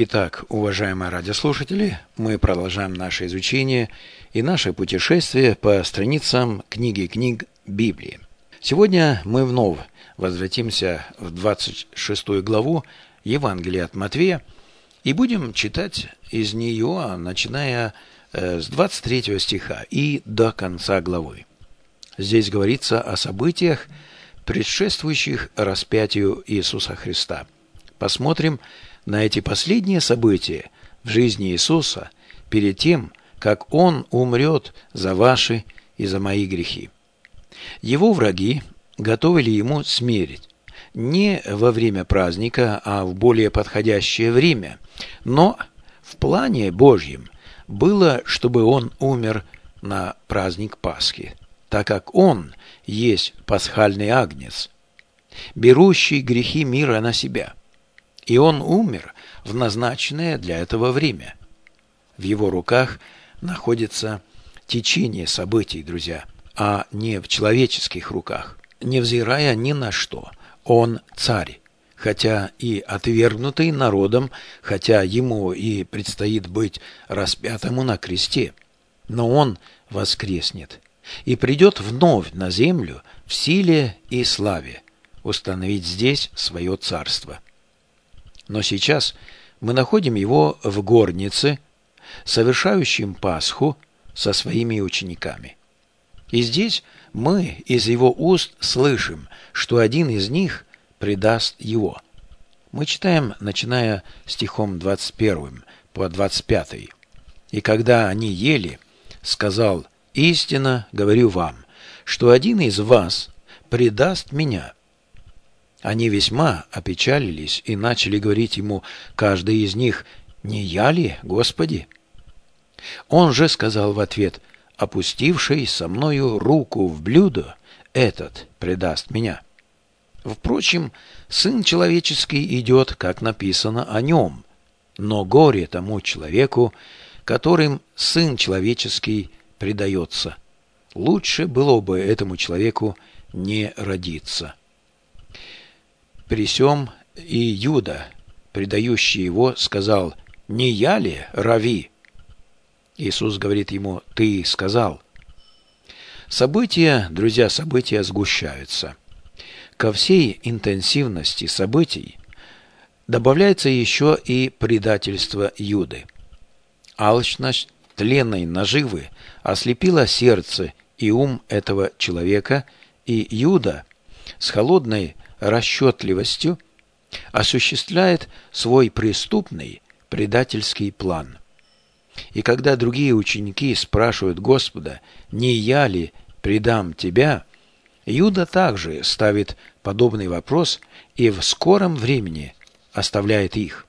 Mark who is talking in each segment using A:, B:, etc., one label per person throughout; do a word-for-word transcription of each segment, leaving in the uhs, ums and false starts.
A: Итак, уважаемые радиослушатели, мы продолжаем наше изучение и наше путешествие по страницам книги книг Библии. Сегодня мы вновь возвратимся в двадцать шестую главу Евангелия от Матфея и будем читать из нее, начиная с двадцать третьего стиха и до конца главы. Здесь говорится о событиях, предшествующих распятию Иисуса Христа. Посмотрим на эти последние события в жизни Иисуса перед тем, как Он умрет за ваши и за мои грехи. Его враги готовили Ему смерть не во время праздника, а в более подходящее время, но в плане Божьем было, чтобы Он умер на праздник Пасхи, так как Он есть пасхальный агнец, берущий грехи мира на себя. И Он умер в назначенное для этого время. В Его руках находится течение событий, друзья, а не в человеческих руках. Невзирая ни на что, Он царь, хотя и отвергнутый народом, хотя Ему и предстоит быть распятому на кресте. Но Он воскреснет и придет вновь на землю в силе и славе, установить здесь свое царство. Но сейчас мы находим Его в горнице, совершающим Пасху со своими учениками. И здесь мы из Его уст слышим, что один из них предаст Его. Мы читаем, начиная стихом двадцать первым по двадцать пятый. «И когда они ели, сказал: истинно говорю вам, что один из вас предаст меня». Они весьма опечалились и начали говорить Ему, каждый из них: «Не я ли, Господи?» Он же сказал в ответ: «Опустивший со мною руку в блюдо, этот предаст меня. Впрочем, Сын Человеческий идет, как написано о Нем, но горе тому человеку, которым Сын Человеческий предается. Лучше было бы этому человеку не родиться». При сем и Иуда, предающий Его, сказал: «Не я ли, Рави?» Иисус говорит ему: «Ты сказал». События, друзья, события сгущаются. Ко всей интенсивности событий добавляется еще и предательство Иуды. Алчность тленной наживы ослепила сердце и ум этого человека, и Иуда с холодной расчетливостью осуществляет свой преступный предательский план. И когда другие ученики спрашивают Господа: «Не я ли предам тебя?», Иуда также ставит подобный вопрос и в скором времени оставляет их.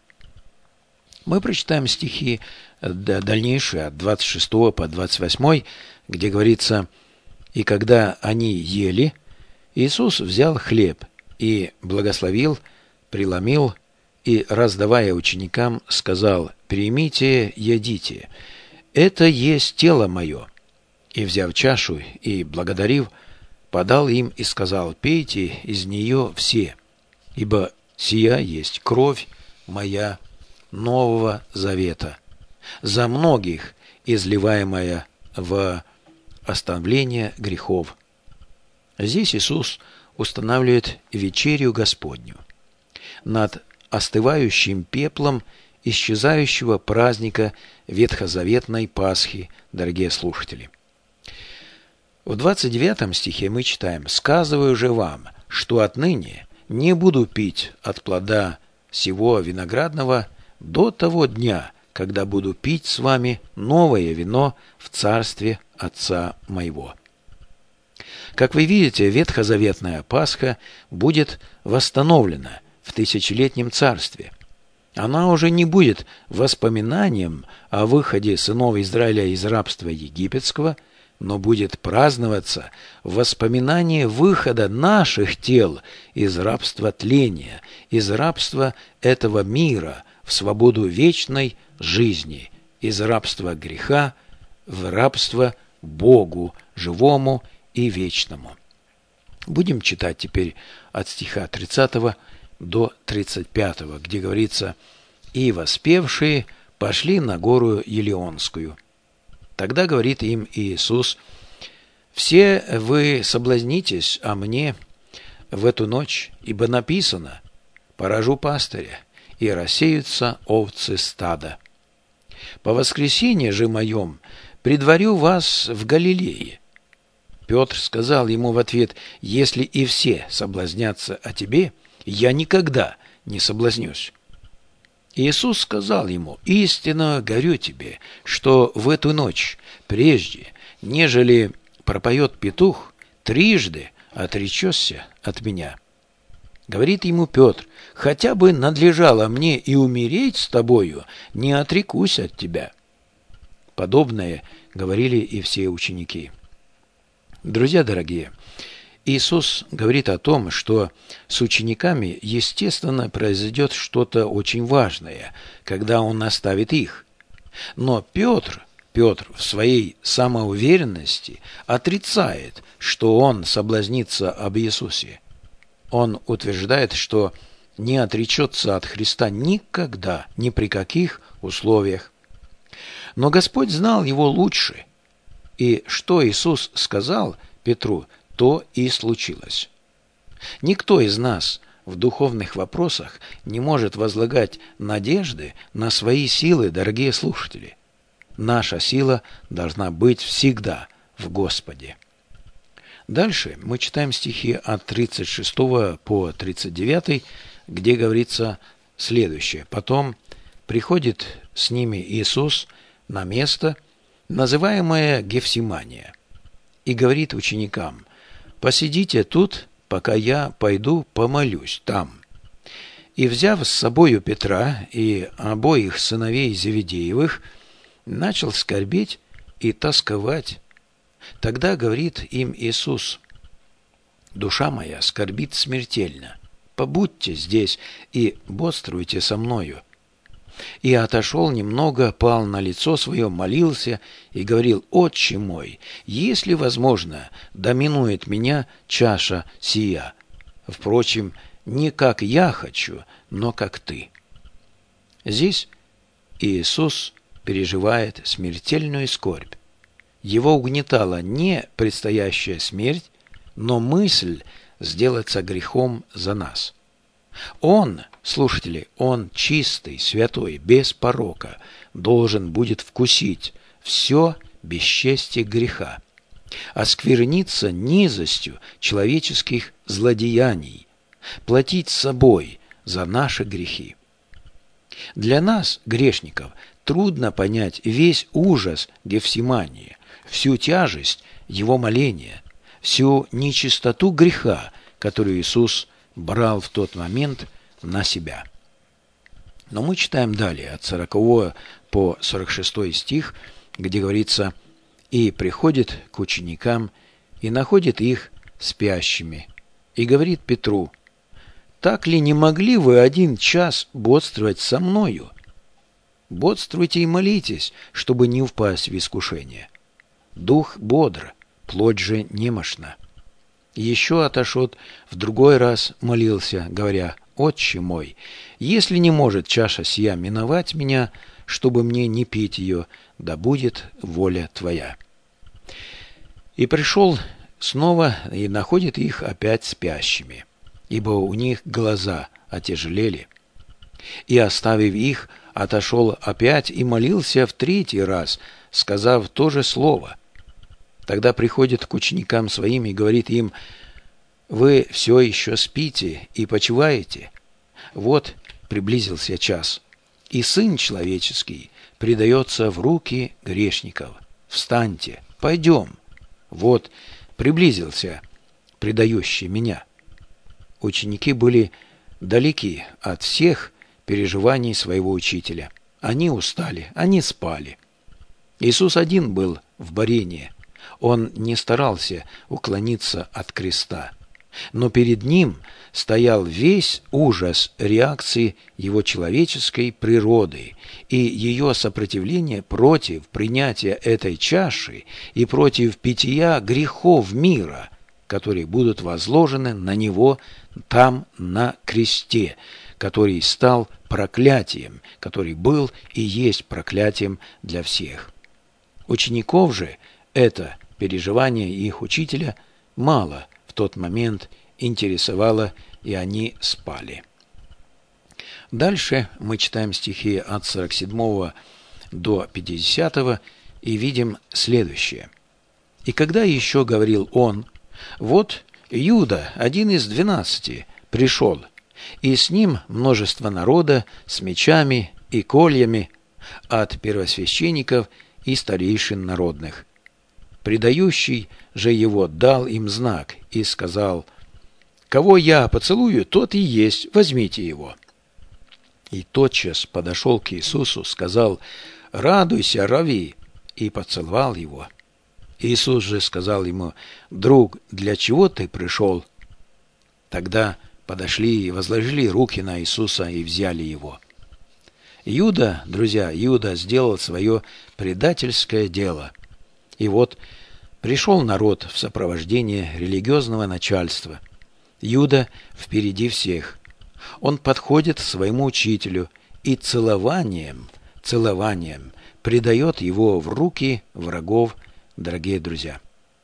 A: Мы прочитаем стихи дальнейшие от двадцать шестого по двадцать восьмой, где говорится: «И когда они ели, Иисус взял хлеб и благословил, преломил и, раздавая ученикам, сказал: «Примите, едите, это есть тело мое». И, взяв чашу и благодарив, подал им и сказал: «Пейте из нее все, ибо сия есть кровь моя нового завета, за многих изливаемая в оставление грехов». Здесь Иисус устанавливает вечерю Господню над остывающим пеплом исчезающего праздника ветхозаветной Пасхи, дорогие слушатели. В двадцать девятом стихе мы читаем: «Сказываю же вам, что отныне не буду пить от плода сего виноградного до того дня, когда буду пить с вами новое вино в царстве Отца моего». Как вы видите, ветхозаветная Пасха будет восстановлена в тысячелетнем царстве. Она уже не будет воспоминанием о выходе сынов Израиля из рабства египетского, но будет праздноваться в воспоминании выхода наших тел из рабства тления, из рабства этого мира в свободу вечной жизни, из рабства греха в рабство Богу, живому и вечному. Будем читать теперь от стиха тридцатого до тридцать пятого, где говорится: и воспевшие пошли на гору Елеонскую. Тогда говорит им Иисус: «Все вы соблазнитесь о мне в эту ночь, ибо написано: поражу пастыря, и рассеются овцы стада. По воскресенье же моем предварю вас в Галилее». Петр сказал ему в ответ: «Если и все соблазнятся о тебе, я никогда не соблазнюсь». Иисус сказал ему: «Истинно говорю тебе, что в эту ночь, прежде нежели пропоет петух, трижды отречешься от меня». Говорит ему Петр: «Хотя бы надлежало мне и умереть с тобою, не отрекусь от тебя». Подобное говорили и все ученики. Друзья дорогие, Иисус говорит о том, что с учениками, естественно, произойдет что-то очень важное, когда Он наставит их. Но Петр, Петр в своей самоуверенности отрицает, что он соблазнится об Иисусе. Он утверждает, что не отречется от Христа никогда, ни при каких условиях. Но Господь знал его лучше. И что Иисус сказал Петру, то и случилось. Никто из нас в духовных вопросах не может возлагать надежды на свои силы, дорогие слушатели. Наша сила должна быть всегда в Господе. Дальше мы читаем стихи от тридцать шестого по тридцать девятый, где говорится следующее. «Потом приходит с ними Иисус на место, называемое Гефсимания, и говорит ученикам: посидите тут, пока я пойду помолюсь там. И, взяв с собою Петра и обоих сыновей Зеведеевых, начал скорбеть и тосковать. Тогда говорит им Иисус: душа моя скорбит смертельно, побудьте здесь и бодрствуйте со мною. И отошел немного, пал на лицо свое, молился и говорил: Отче мой, если возможно, да минует меня чаша сия. Впрочем, не как я хочу, но как ты». Здесь Иисус переживает смертельную скорбь. Его угнетала не предстоящая смерть, но мысль сделаться грехом за нас. Он, слушатели, он чистый, святой, без порока, должен будет вкусить все бесчестие греха, оскверниться низостью человеческих злодеяний, платить собой за наши грехи. Для нас, грешников, трудно понять весь ужас Гефсимании, всю тяжесть его моления, всю нечистоту греха, которую Иисус брал в тот момент на себя. Но мы читаем далее, от сорокового по сорок шестой стих, где говорится: «И приходит к ученикам, и находит их спящими, и говорит Петру: так ли не могли вы один час бодрствовать со мною? Бодрствуйте и молитесь, чтобы не впасть в искушение. Дух бодр, плоть же немощна». Еще отошел, в другой раз молился, говоря: «Отче мой, если не может чаша сия миновать меня, чтобы мне не пить ее, да будет воля Твоя». И пришел снова и находит их опять спящими, ибо у них глаза отяжелели. И, оставив их, отошел опять и молился в третий раз, сказав то же слово. Тогда приходит к ученикам своим и говорит им: «Вы все еще спите и почиваете? Вот приблизился час, и Сын Человеческий предается в руки грешников. Встаньте, пойдем. Вот приблизился предающий меня». Ученики были далеки от всех переживаний своего учителя. Они устали, они спали. Иисус один был в борении. Он не старался уклониться от креста, но перед ним стоял весь ужас реакции его человеческой природы и ее сопротивление против принятия этой чаши и против питья грехов мира, которые будут возложены на него там, на кресте, который стал проклятием, который был и есть проклятием для всех. Учеников же это переживание их учителя мало в тот момент интересовало, и они спали. Дальше мы читаем стихи от сорок седьмого до пятидесятого и видим следующее. «И когда еще говорил он, вот Иуда, один из двенадцати, пришел, и с ним множество народа с мечами и кольями от первосвященников и старейшин народных. Предающий же его дал им знак и сказал: кого я поцелую, тот и есть, возьмите его. И тотчас подошел к Иисусу, сказал: радуйся, Рави, и поцеловал его. Иисус же сказал ему: друг, для чего ты пришел? Тогда подошли и возложили руки на Иисуса и взяли его. Иуда, друзья, Иуда сделал свое предательское дело. И вот пришел народ в сопровождении религиозного начальства. Иуда впереди всех. Он подходит к своему учителю и целованием, целованием предает его в руки врагов, дорогие друзья.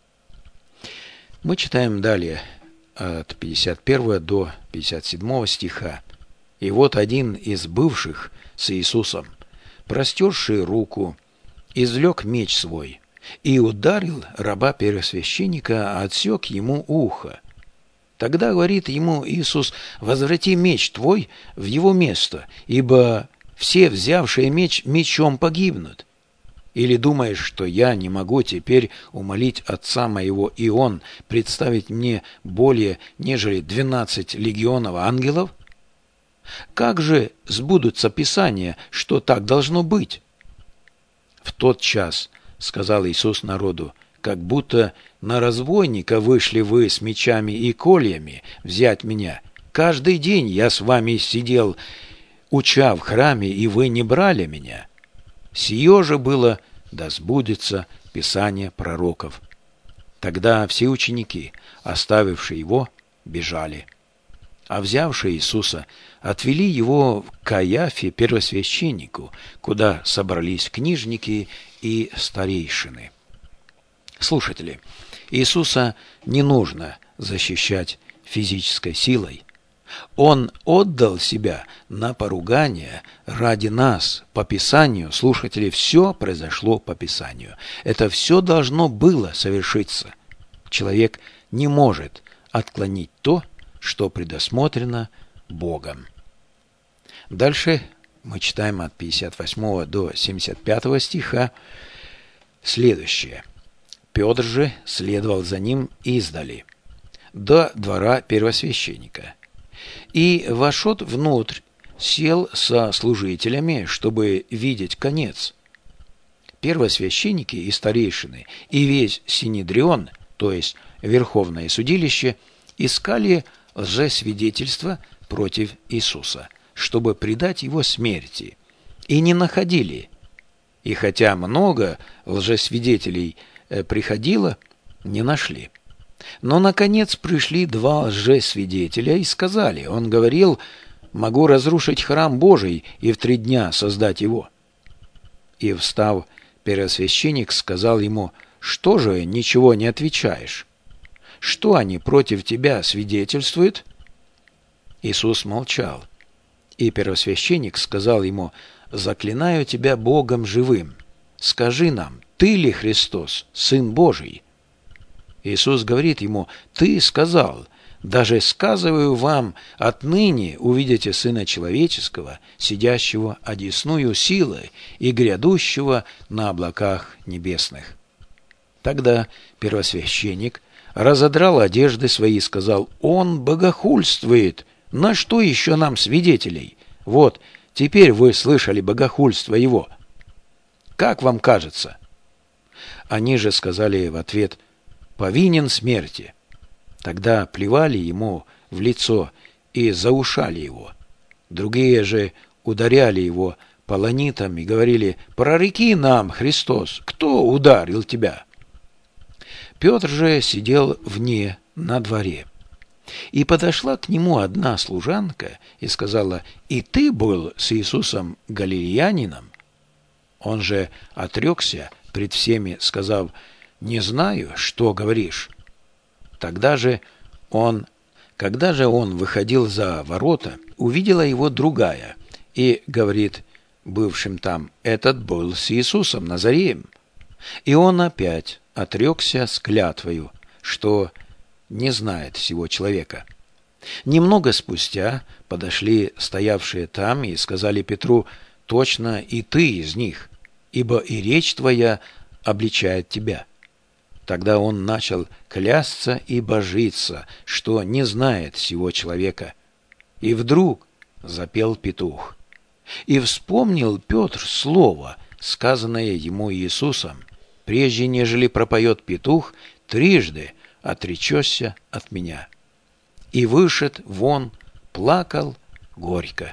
A: Мы читаем далее от пятьдесят первого до пятьдесят седьмого стиха. «И вот один из бывших с Иисусом, простерший руку, извлек меч свой и ударил раба первосвященника, отсек ему ухо. Тогда говорит ему Иисус: возврати меч твой в его место, ибо все, взявшие меч, мечом погибнут. Или думаешь, что я не могу теперь умолить Отца моего, и Он представить мне более, нежели двенадцать легионов ангелов? Как же сбудутся Писания, что так должно быть? В тот час сказал Иисус народу: как будто на разбойника вышли вы с мечами и кольями взять меня. Каждый день я с вами сидел, уча в храме, и вы не брали меня. Сие же было, да сбудется Писание пророков. Тогда все ученики, оставившие его, бежали. А взявшие Иисуса, отвели его к Каиафе, первосвященнику, куда собрались книжники и старейшины». Слушатели, Иисуса не нужно защищать физической силой. Он отдал себя на поругание ради нас по Писанию. Слушатели, все произошло по Писанию. Это все должно было совершиться. Человек не может отклонить то, что предусмотрено Богом. Дальше мы читаем от пятьдесят восьмого до семьдесят пятого стиха следующее. Петр же следовал за ним издали, до двора первосвященника. И, вошел внутрь, сел со служителями, чтобы видеть конец. Первосвященники и старейшины, и весь Синедрион, то есть Верховное судилище, искали лжесвидетельства против Иисуса, чтобы предать его смерти, и не находили. И хотя много лжесвидетелей приходило, не нашли. Но, наконец, пришли два лжесвидетеля и сказали: он говорил: могу разрушить храм Божий и в три дня создать его. И, встав, первосвященник сказал ему: что же ничего не отвечаешь? Что они против тебя свидетельствуют? Иисус молчал. И первосвященник сказал ему: заклинаю тебя Богом живым, скажи нам, ты ли Христос, Сын Божий? Иисус говорит ему: ты сказал, даже сказываю вам, отныне увидите Сына Человеческого, сидящего одесную силы и грядущего на облаках небесных. Тогда первосвященник разодрал одежды свои и сказал: он богохульствует, на что еще нам свидетелей? Вот, теперь вы слышали богохульство его. Как вам кажется? Они же сказали в ответ: повинен смерти. Тогда плевали ему в лицо и заушали его. Другие же ударяли его полонитом и говорили: прореки нам, Христос, кто ударил тебя? Петр же сидел вне, на дворе. И подошла к нему одна служанка и сказала: «И ты был с Иисусом Галилеянином?» Он же отрекся пред всеми, сказав: «Не знаю, что говоришь». Тогда же он, когда же он выходил за ворота, увидела его другая и говорит бывшим там: «Этот был с Иисусом Назареем». И он опять отрекся с клятвою, что не знает сего человека. Немного спустя подошли стоявшие там и сказали Петру: «Точно и ты из них, ибо и речь твоя обличает тебя». Тогда он начал клясться и божиться, что не знает сего человека. И вдруг запел петух. И вспомнил Петр слово, сказанное ему Иисусом: «Прежде нежели пропоет петух, трижды отречешься от меня». И вышед вон, плакал горько.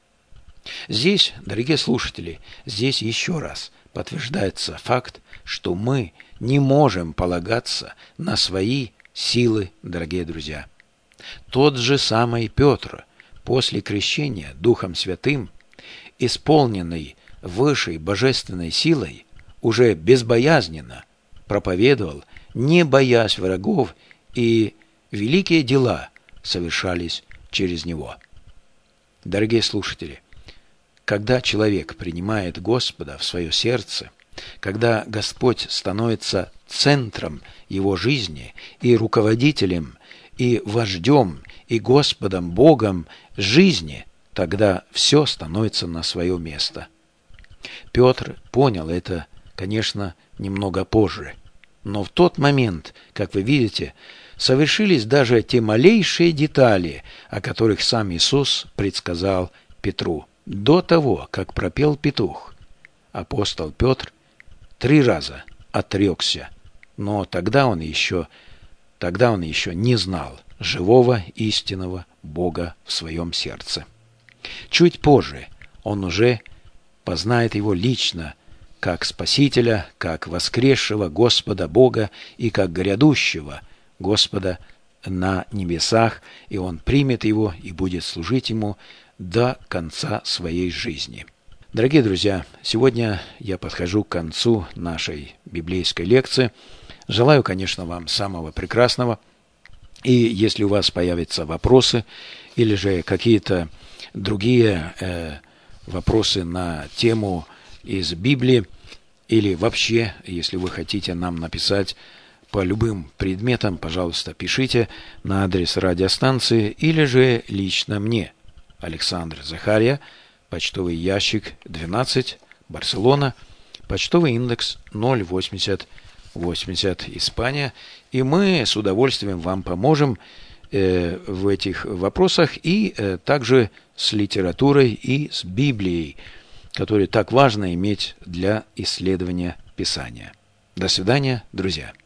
A: Здесь, дорогие слушатели, здесь еще раз подтверждается факт, что мы не можем полагаться на свои силы, дорогие друзья. Тот же самый Петр после крещения Духом Святым, исполненный высшей божественной силой, уже безбоязненно проповедовал, не боясь врагов, и великие дела совершались через него. Дорогие слушатели, когда человек принимает Господа в свое сердце, когда Господь становится центром его жизни и руководителем, и вождем, и Господом Богом жизни, тогда все становится на свое место. Петр понял это, конечно, немного позже, но в тот момент, как вы видите, совершились даже те малейшие детали, о которых сам Иисус предсказал Петру. До того, как пропел петух, апостол Петр три раза отрекся, но тогда он еще, тогда он еще не знал живого истинного Бога в своем сердце. Чуть позже он уже познает его лично, как Спасителя, как воскресшего Господа Бога и как грядущего Господа на небесах, и он примет его и будет служить ему до конца своей жизни. Дорогие друзья, сегодня я подхожу к концу нашей библейской лекции. Желаю, конечно, вам самого прекрасного. И если у вас появятся вопросы или же какие-то другие э, вопросы на тему из Библии, или вообще, если вы хотите нам написать по любым предметам, пожалуйста, пишите на адрес радиостанции или же лично мне. Александр Захария, почтовый ящик двенадцать, Барселона, почтовый индекс ноль восемьдесят восемьдесят, Испания. И мы с удовольствием вам поможем э, в этих вопросах и э, также с литературой и с Библией, которые так важно иметь для исследования Писания. До свидания, друзья.